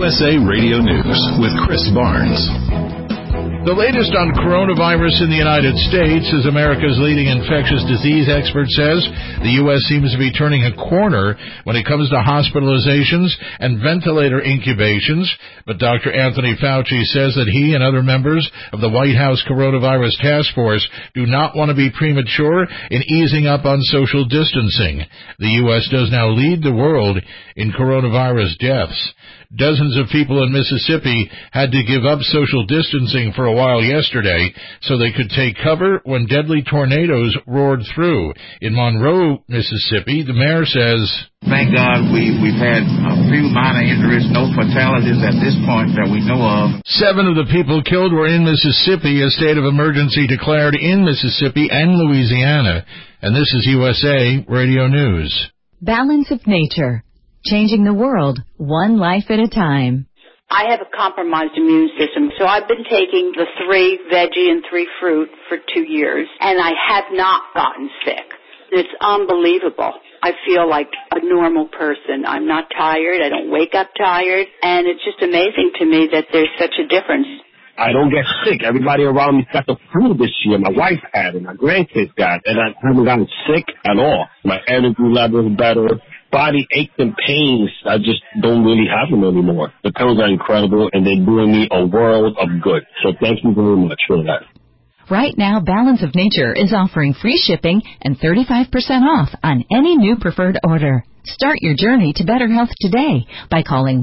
USA Radio News with Chris Barnes. The latest on coronavirus in the United States, as America's leading infectious disease expert says, the U.S. seems to be turning a corner when it comes to hospitalizations and ventilator incubations. But Dr. Anthony Fauci says that he and other members of the White House Coronavirus Task Force do not want to be premature in easing up on social distancing. The U.S. does now lead the world in coronavirus deaths. Dozens of people in Mississippi had to give up social distancing for a while yesterday so they could take cover when deadly tornadoes roared through. In Monroe, Mississippi, the mayor says, "Thank God we've had a few minor injuries, no fatalities at this point that we know of." 7 of the people killed were in Mississippi, a state of emergency declared in Mississippi and Louisiana. And this is USA Radio News. Balance of Nature. Changing the world, one life at a time. I have a compromised immune system, so I've been taking the 3 veggie and 3 fruit for 2 years, and I have not gotten sick. It's unbelievable. I feel like a normal person. I'm not tired. I don't wake up tired, and it's just amazing to me that there's such a difference. I don't get sick. Everybody around me got the flu this year. My wife had it. My grandkids got it. And I haven't gotten sick at all. My energy level is better. Body aches and pains, I just don't really have them anymore. The pills are incredible, and they're doing me a world of good. So thank you very much for that. Right now, Balance of Nature is offering free shipping and 35% off on any new preferred order. Start your journey to better health today by calling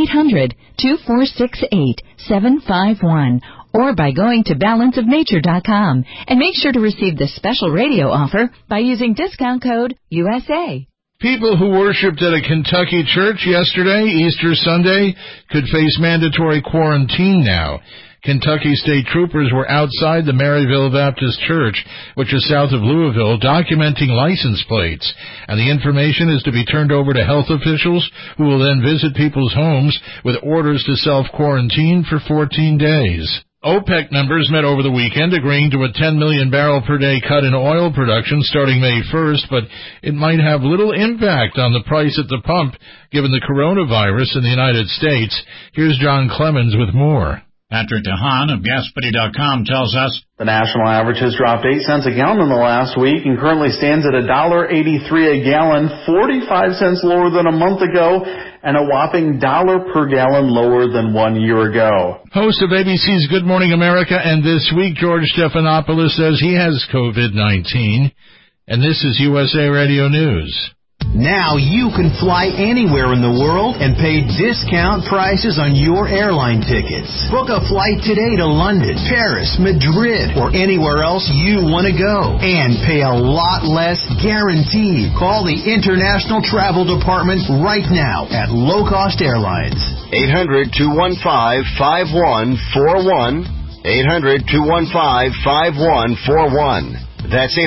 1-800-2468-751 or by going to balanceofnature.com, and make sure to receive this special radio offer by using discount code USA. People who worshipped at a Kentucky church yesterday, Easter Sunday, could face mandatory quarantine now. Kentucky state troopers were outside the Maryville Baptist Church, which is south of Louisville, documenting license plates. And the information is to be turned over to health officials, who will then visit people's homes with orders to self-quarantine for 14 days. OPEC members met over the weekend, agreeing to a 10 million barrel per day cut in oil production starting May 1st, but it might have little impact on the price at the pump given the coronavirus in the United States. Here's John Clemens with more. Patrick DeHaan of GasBuddy.com tells us the national average has dropped 8 cents a gallon in the last week and currently stands at $1.83 a gallon, 45 cents lower than a month ago, and a whopping $1 per gallon lower than 1 year ago. Host of ABC's Good Morning America, and this week George Stephanopoulos says he has COVID-19, and this is USA Radio News. Now you can fly anywhere in the world and pay discount prices on your airline tickets. Book a flight today to London, Paris, Madrid, or anywhere else you want to go. And pay a lot less guaranteed. Call the International Travel Department right now at Low Cost Airlines. 800-215-5141. 800-215-5141. That's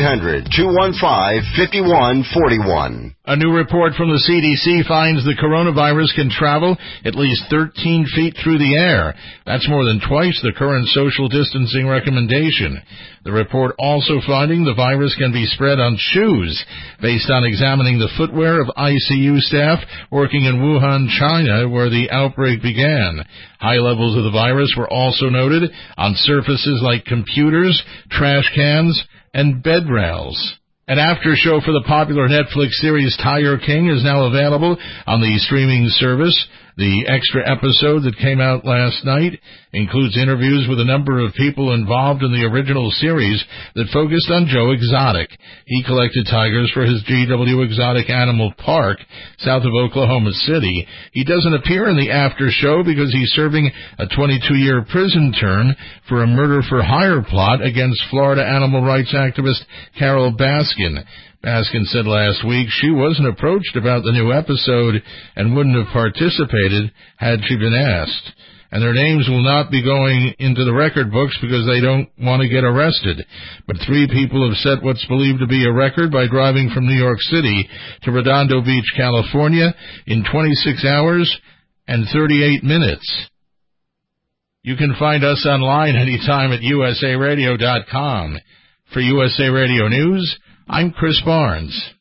800-215-5141. A new report from the CDC finds the coronavirus can travel at least 13 feet through the air. That's more than twice the current social distancing recommendation. The report also finding the virus can be spread on shoes, based on examining the footwear of ICU staff working in Wuhan, China, where the outbreak began. High levels of the virus were also noted on surfaces like computers, trash cans, and bed rails. An after show for the popular Netflix series Tiger King is now available on the streaming service. The extra episode that came out last night includes interviews with a number of people involved in the original series that focused on Joe Exotic. He collected tigers for his GW Exotic Animal Park south of Oklahoma City. He doesn't appear in the after show because he's serving a 22-year prison term for a murder-for-hire plot against Florida animal rights activist Carol Baskin. Baskin said last week she wasn't approached about the new episode and wouldn't have participated had she been asked. And their names will not be going into the record books because they don't want to get arrested. But 3 people have set what's believed to be a record by driving from New York City to Redondo Beach, California in 26 hours and 38 minutes. You can find us online anytime at usaradio.com. For USA Radio News, I'm Chris Barnes.